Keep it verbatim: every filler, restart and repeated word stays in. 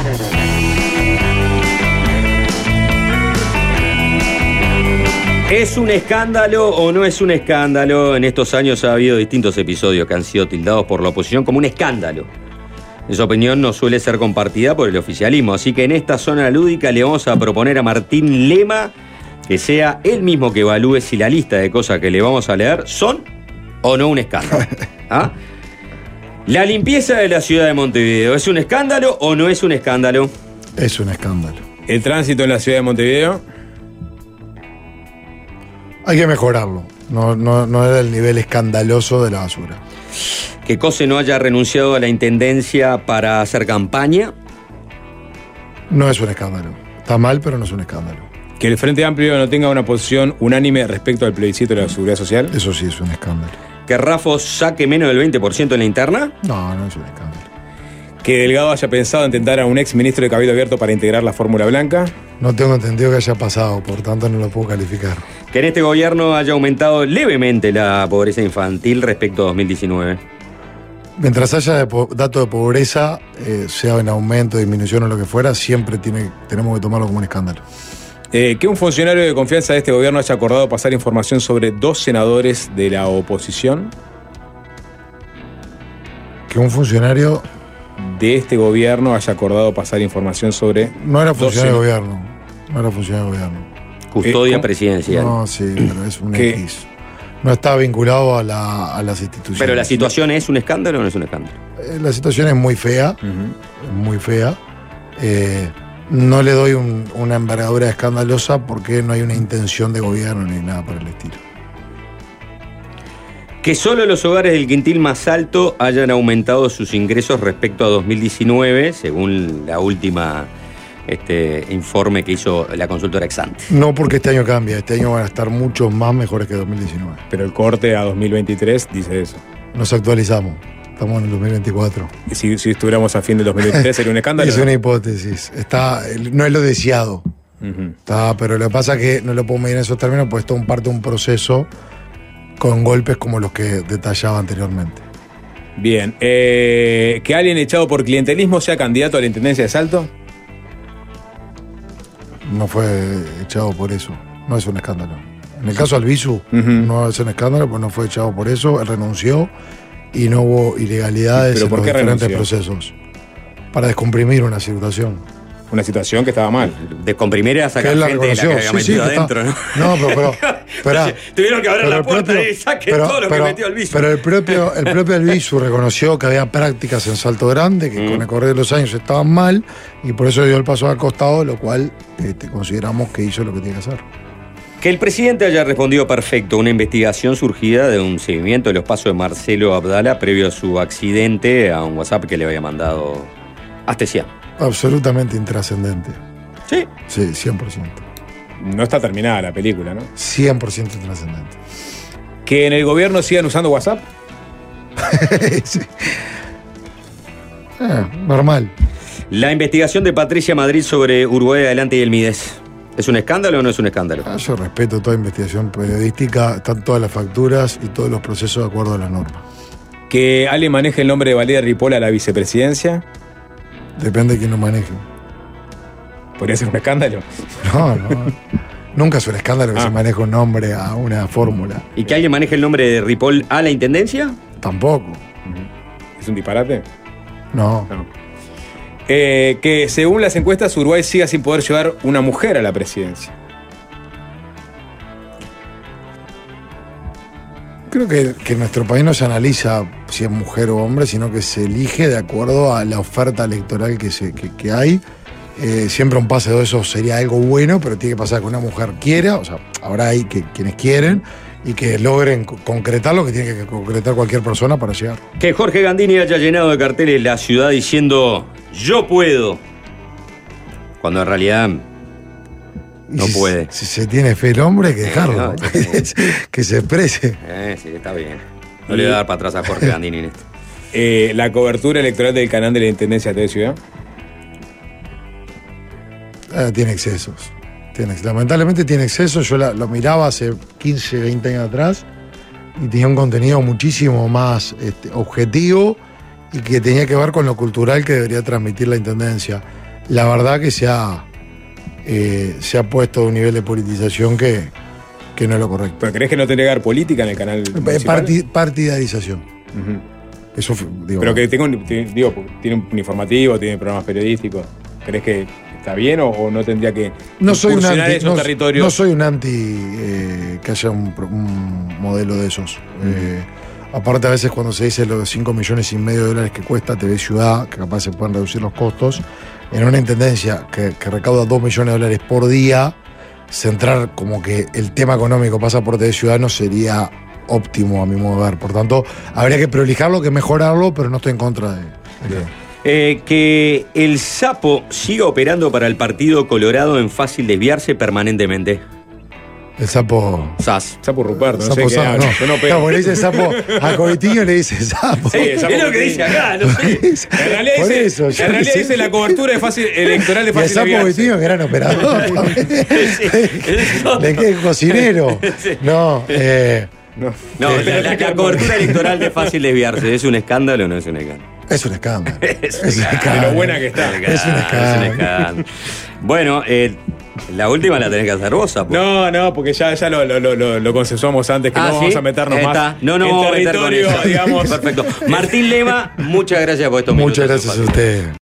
¿Es un escándalo o no es un escándalo? En estos años ha habido distintos episodios que han sido tildados por la oposición como un escándalo. Esa opinión no suele ser compartida por el oficialismo, así que en esta zona lúdica le vamos a proponer a Martín Lema que sea él mismo que evalúe si la lista de cosas que le vamos a leer son o no un escándalo. ¿Ah? La limpieza de la ciudad de Montevideo, ¿es un escándalo o no es un escándalo? Es un escándalo. El tránsito en la ciudad de Montevideo. Hay que mejorarlo. No, no, no era el nivel escandaloso de la basura. Que Cose no haya renunciado a la intendencia para hacer campaña. No es un escándalo. Está mal, pero no es un escándalo. Que el Frente Amplio no tenga una posición unánime respecto al plebiscito de la seguridad social. Eso sí es un escándalo. Que Rafo saque menos del veinte por ciento en la interna. No, no es un escándalo. Que Delgado haya pensado en tentar a un ex ministro de Cabildo Abierto para integrar la fórmula blanca. No tengo entendido que haya pasado, por tanto no lo puedo calificar. Que en este gobierno haya aumentado levemente la pobreza infantil respecto a dos mil diecinueve. Mientras haya de po- dato de pobreza, eh, sea en aumento, disminución o lo que fuera, siempre tiene, tenemos que tomarlo como un escándalo. Eh, que un funcionario de confianza de este gobierno haya acordado pasar información sobre dos senadores de la oposición. Que un funcionario... de este gobierno haya acordado pasar información sobre... No era funcionario de sen- gobierno. No era funcionario de gobierno. Custodia Eh, presidencial. No, sí, pero es un ¿Qué? X. No está vinculado a, la, a las instituciones. Pero la situación es un escándalo o no es un escándalo. Eh, La situación es muy fea, Ujú. muy fea. Eh, no le doy un- una envergadura escandalosa porque no hay una intención de gobierno ni nada por el estilo. Que solo los hogares del quintil más alto hayan aumentado sus ingresos respecto a dos mil diecinueve, según la última este, informe que hizo la consultora Exante. No porque este año cambia, este año van a estar muchos más mejores que dos mil diecinueve. Pero el corte a dos mil veintitrés dice eso. Nos actualizamos, estamos en el dos mil veinticuatro. Y Si, si estuviéramos a fin del dos mil veintitrés sería un escándalo. Es una hipótesis, está, no es lo deseado, Ujú. está, pero lo que pasa es que no lo puedo medir en esos términos, pues esto es parte de un proceso con golpes como los que detallaba anteriormente. Bien. Eh, que alguien echado por clientelismo sea candidato a la intendencia de Salto. No fue echado por eso, no es un escándalo. En el caso de Albizu, Ujú. no es un escándalo, pues no fue echado por eso, él renunció y no hubo ilegalidades ¿Pero en por los qué diferentes renunció? procesos. Para descomprimir una situación. Una situación que estaba mal. Descomprimir era Que sacar él la gente de la que reconoció. había Sí, sí, metido que está- adentro, ¿no? No, pero, pero, esperá. Tuvieron que abrir Pero la el puerta propio- y saquen pero- todo lo pero- que metió Albizu. Pero el propio, el propio Albizu reconoció que había prácticas en Salto Grande que Mm. con el correr de los años estaban mal y por eso dio el paso al costado, lo cual este, consideramos que hizo lo que tiene que hacer. Que el presidente haya respondido perfecto a una investigación surgida de un seguimiento de los pasos de Marcelo Abdala previo a su accidente a un WhatsApp que le había mandado Astesián. Absolutamente intrascendente. Sí. Sí, cien por ciento. No está terminada la película, ¿no? cien por ciento intrascendente. Que en el gobierno sigan usando WhatsApp. Sí. Ah, normal. La investigación de Patricia Madrid sobre Uruguay Adelante y el Mides. ¿Es un escándalo o no es un escándalo? Ah, yo respeto toda investigación periodística, están todas las facturas y todos los procesos de acuerdo a las normas. Que alguien maneje el nombre de Valeria Ripoll a la vicepresidencia. Depende de quién lo maneje. Podría ser un escándalo. No, no. Nunca es un escándalo que Ah. se maneje un nombre a una fórmula. ¿Y que alguien maneje el nombre de Ripoll a la intendencia? Tampoco. ¿Es un disparate? No. No. Eh, que según las encuestas Uruguay siga sin poder llevar una mujer a la presidencia. Creo que, que en nuestro país no se analiza si es mujer o hombre, sino que se elige de acuerdo a la oferta electoral que, se, que, que hay. Eh, siempre un pase de eso sería algo bueno, pero tiene que pasar que una mujer quiera, o sea, habrá ahí que, quienes quieren y que logren co- concretar lo que tiene que concretar cualquier persona para llegar. Que Jorge Gandini haya llenado de carteles la ciudad diciendo yo puedo, cuando en realidad Y no si, puede. Si se tiene fe el hombre, que Eh, dejarlo, no, es que se exprese. Eh, sí, está bien. No le voy a dar para atrás a Jorge Gandini en esto. Eh, la cobertura electoral del canal de la Intendencia de Ciudad. Eh, tiene excesos. Tiene, lamentablemente tiene excesos. Yo la- lo miraba hace quince, veinte años atrás y tenía un contenido muchísimo más este, objetivo y que tenía que ver con lo cultural que debería transmitir la Intendencia. la verdad que se ha, eh, se ha puesto a un nivel de politización que, que no es lo correcto. ¿Pero crees que no tendría que haber política en el canal municipal? Parti, partidarización. Uh-huh. Eso, digo, pero que tenga un, digo, tiene un informativo, tiene programas periodísticos. ¿Crees que está bien o, o no tendría que no soy un anti, esos no, territorios? No soy un anti eh, que haya un, un modelo de esos. Uh-huh. Eh, aparte, a veces cuando se dice los cinco millones y medio de dólares que cuesta T V Ciudad, que capaz se pueden reducir los costos, en una intendencia que, que recauda dos millones de dólares por día, centrar como que el tema económico pasa por T V Ciudad no sería óptimo a mi modo de ver. Por tanto, habría que prolijarlo, que mejorarlo, pero no estoy en contra de, de eh, que el sapo siga operando para el Partido Colorado en fácil desviarse permanentemente. El sapo. Sas. Sapo Ruperto, no sapo sé qué sapo, no. Yo no no, le dice sapo. A Coitiño le dice sapo. Sí, el sapo es lo que dice acá, no sé. En realidad, Por dice, eso, en realidad sé. dice la cobertura de fácil, electoral de fácil y el sapo Coitiño, que gran operador. ¿De qué? Cocinero. No, eh. No, no la, la, la cobertura electoral de fácil desviarse, ¿es un escándalo o no es un escándalo? Es un escándalo. es un es escándalo. De lo buena que está. Es un escándalo. Es un escándalo. Bueno, eh, la última la tenés que hacer vos, Sapo. No, no, porque ya, ya lo, lo, lo, lo consensuamos antes, que ah, no ¿sí? vamos a meternos Está. más no, no en vamos territorio, a meter con eso. digamos. Perfecto. Martín Lema, muchas gracias por estos minutos. Muchas gracias a usted.